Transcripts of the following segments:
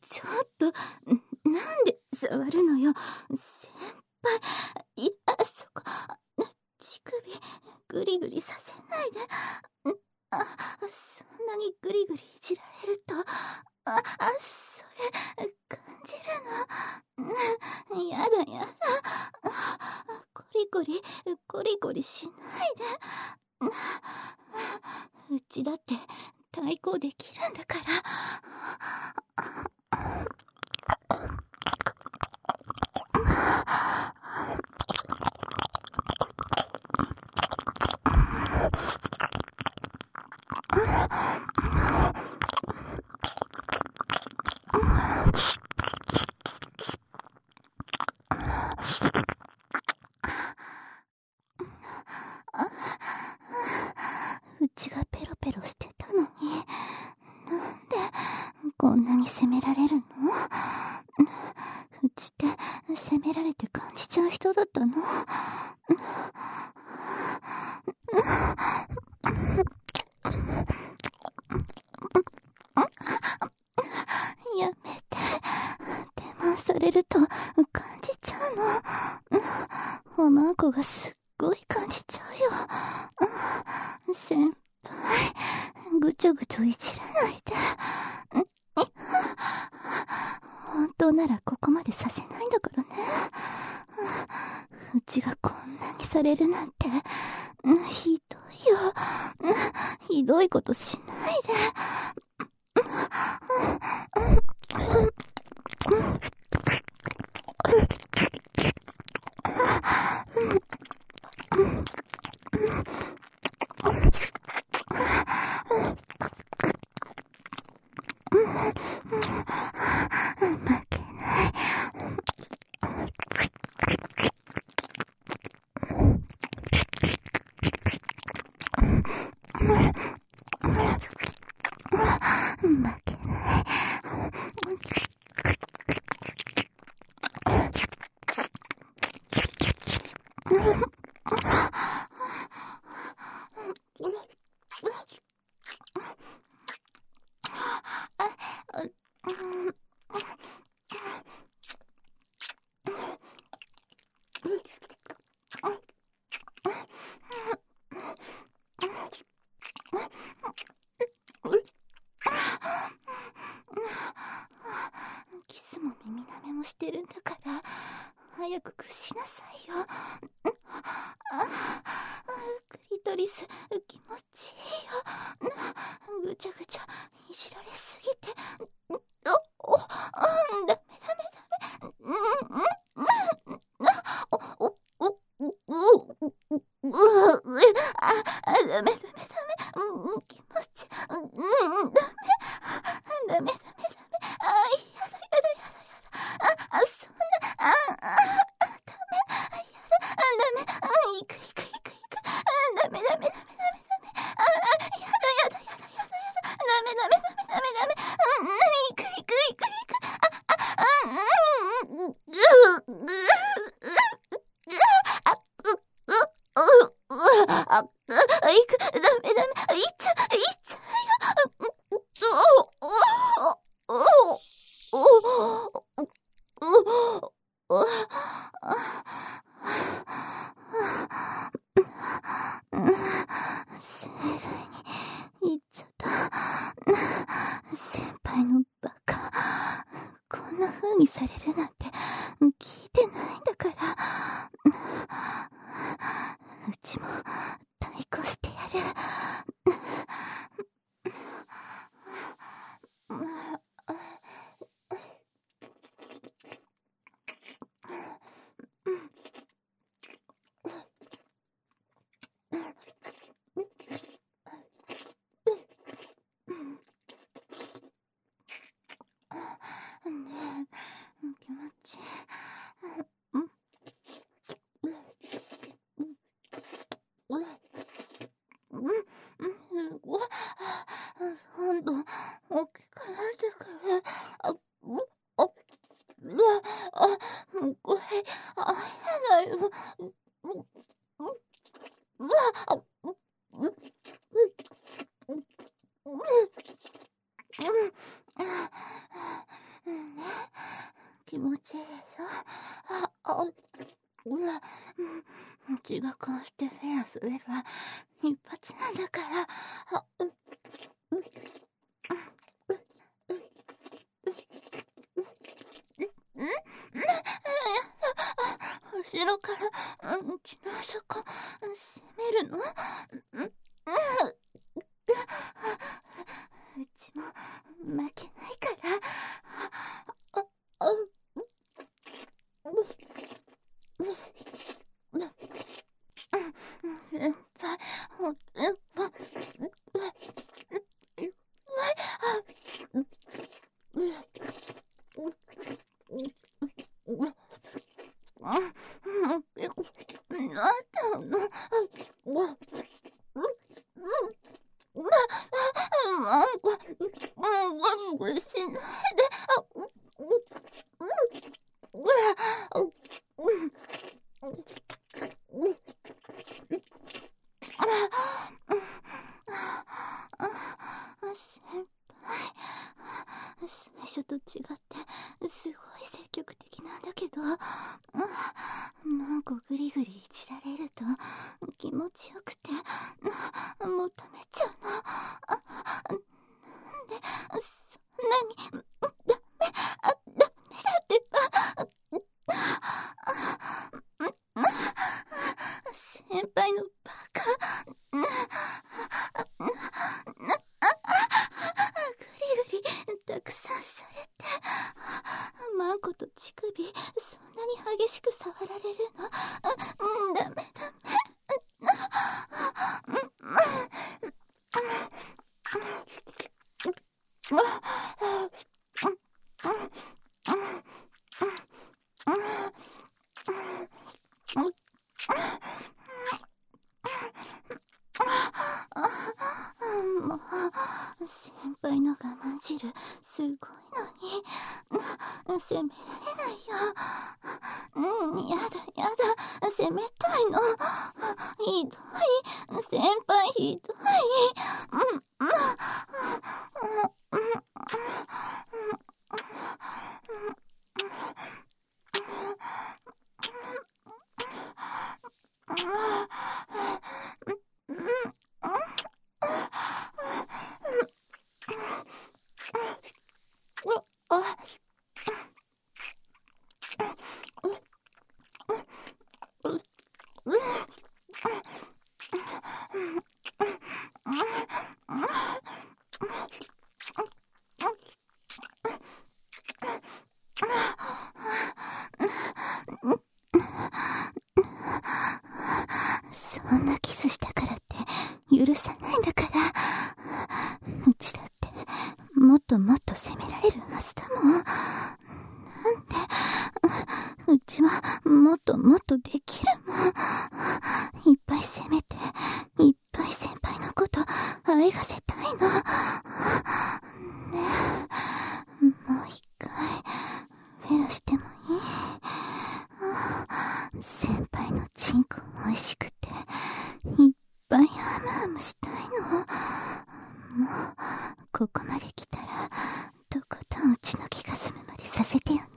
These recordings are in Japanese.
ちょっと、なんで触るのよ、先輩。いや、そこ、乳首、ぐりぐりさせないで。そんなにぐりぐりいじられると、それ、感じるの。やだやだ。ゴリゴリ、ゴリゴリしないで。うちだって対抗できるんだから。うちがペロペロしてたのに、なんでこんなに責められるの？うちって責められて感じちゃう人だったの？やめて。手回されると感じちゃうの。おまんこがすっごい感じちゃうよ。先輩、ぐちょぐちょいじらないで。本当ならここまでさせないんだからね。うちがこんなにされるなんて、ひどいよ。ひどいことしないで。キスも耳舐めもしてるんだから、早く屈しなさいよ。クリトリス気持ちいいよ。ぐちゃぐちゃいじられすぎて、ダメダメダメ。ダメ気持ち、ダメ。やだ。そんな、ダメ。行く。ダメ。やだ。ダメ。行く。盛大に言っちゃった。先輩のバカ。こんな風にされるなんて聞いてないんだから。うちも対抗してやる。ねえ、気持ちいい。今度大きくなってくる。これ会えないよ。 気持ちいいでしょ。血がこうしてフェアすれば一発なんだから。後ろから血の底攻めるの？うちも負けないから。最初と違ってすごい積極的なんだけど、なんかグリグリいじられると気持ちよくて求めちゃうの。なんでそんなにダメだってば。先輩のバカ。グリグリたくさんされて、マンコと乳首そんなに激しく触られるの。ダメ。もう先輩の我慢汁すごいのに責められないよ。やだ責めたいの。ひどい先輩、ひどい。そんなキスしたからって許さないんだから。うちだってもっともっと責められるはずだもん。なんでうちはもっともっとできるもん。いっぱい責めていっぱい先輩のこと愛がせたいの。ねえ、もう一回フェアしてもいい？先輩のチンコ美味しくていっぱいハムハムしたいの。もうここまで来たらとことんうちの気が済むまでさせてよね。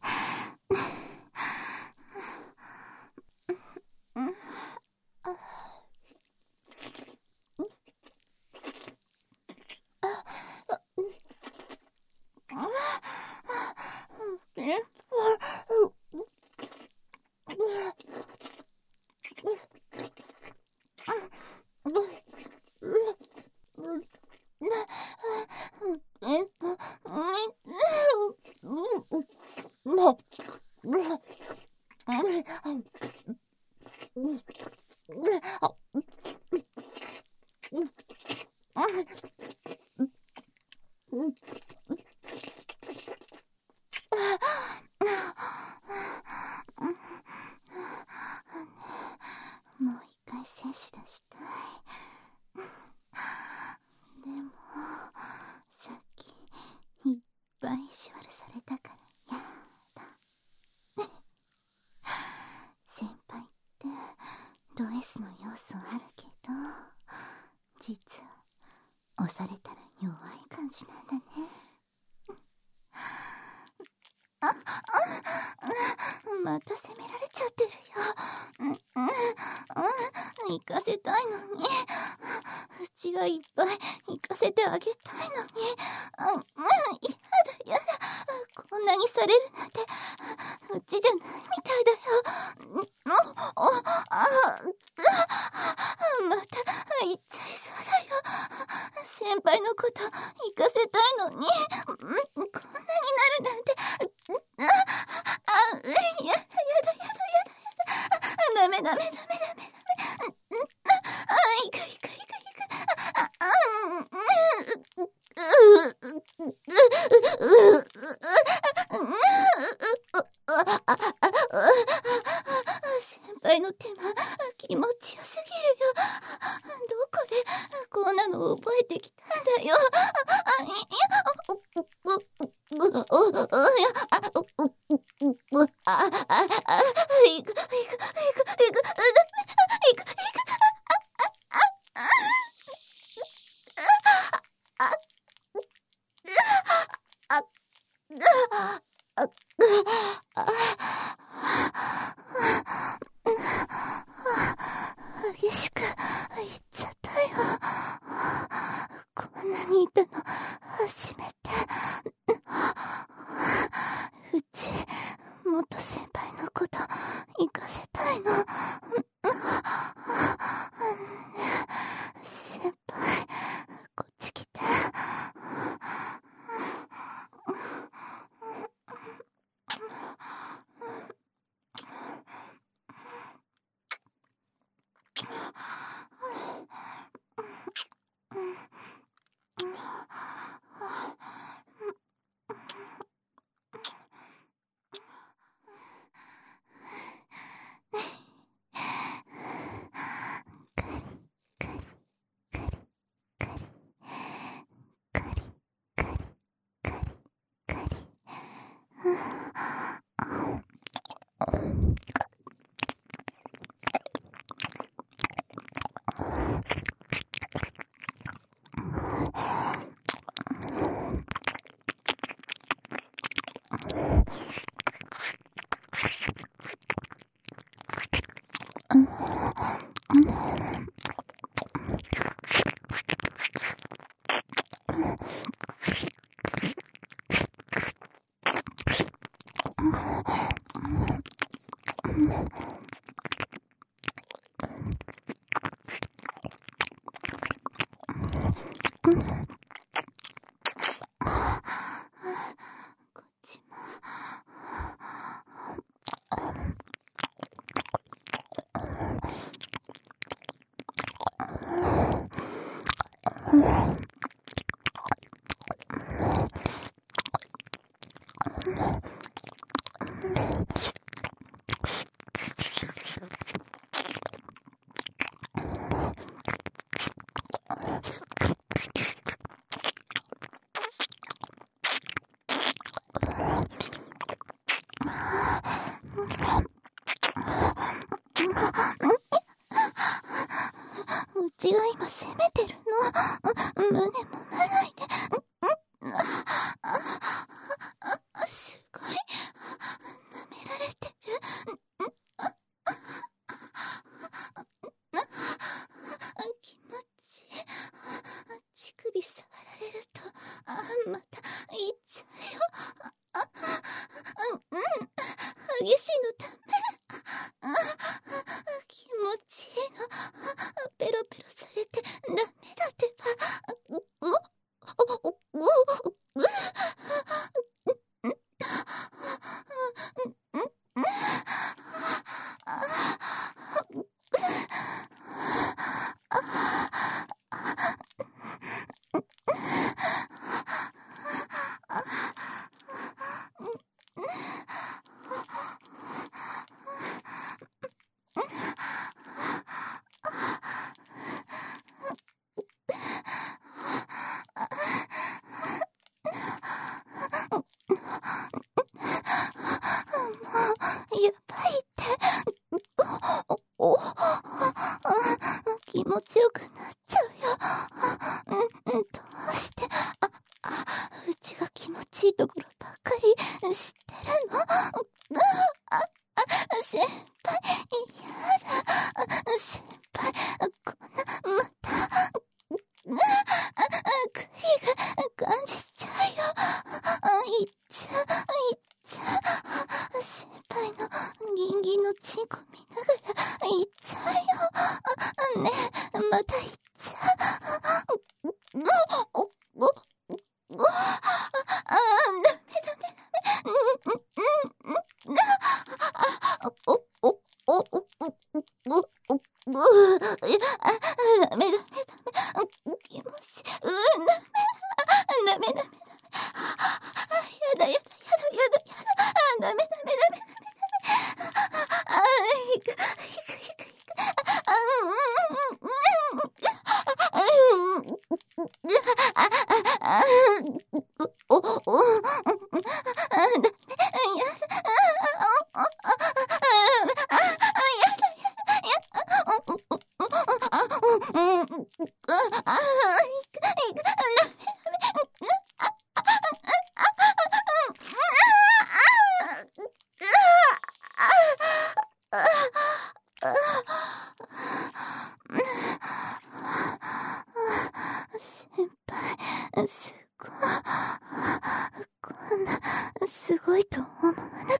もう一回精子出したい。でもさっきいっぱい意地悪されたからやだ。先輩ってド S の要素あるけど実は押されたら弱い感じなんだね。 また責められちゃってるよ。行かせたいのに。うちがいっぱい行かせてあげたいのに。やだ。こんなにされるなんて、うちじゃないみたいだよ。また言っちゃいそうだよ。先輩のこと行かせたいのに、こんなになるなんて。やだ。ダメ。行く。先輩の手間気持ちよすぎるよ。どこでこんなの覚えてきたんだよ。激しく言っちゃったよ。こんなにいたの初めて。うち元先輩のこと行かせたいの。先輩こっち来て。こっちも。うちが今責めてるの。胸揉まないで。すごい舐められてる。気持ちいい。乳首触られるとまた言っちゃうよ。激しいのダメ。気持ちいいの。ペロペロされてダメだってば。やばいって。気持ちよくなっちゃうよ。どうしてうちが気持ちいいところばっかり知ってるすごいと思わなかっ